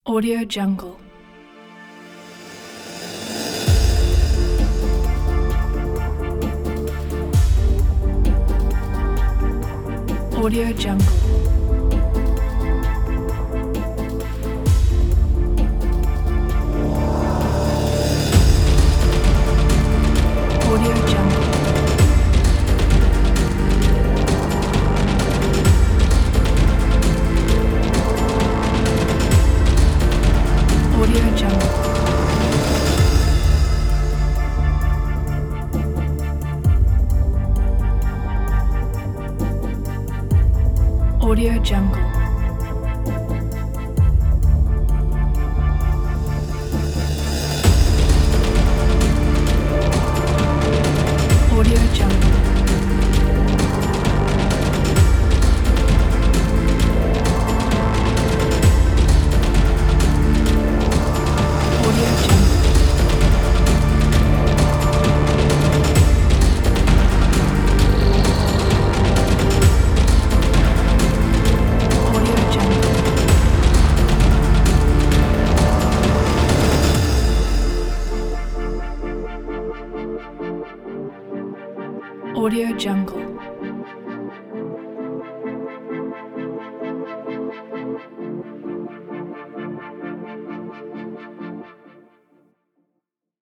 Audio Jungle. Audio Jungle. Audio Jungle. Audio Jungle. Audio Jungle. Audio Jungle. Audio Jungle. Audio Jungle. Audio Jungle.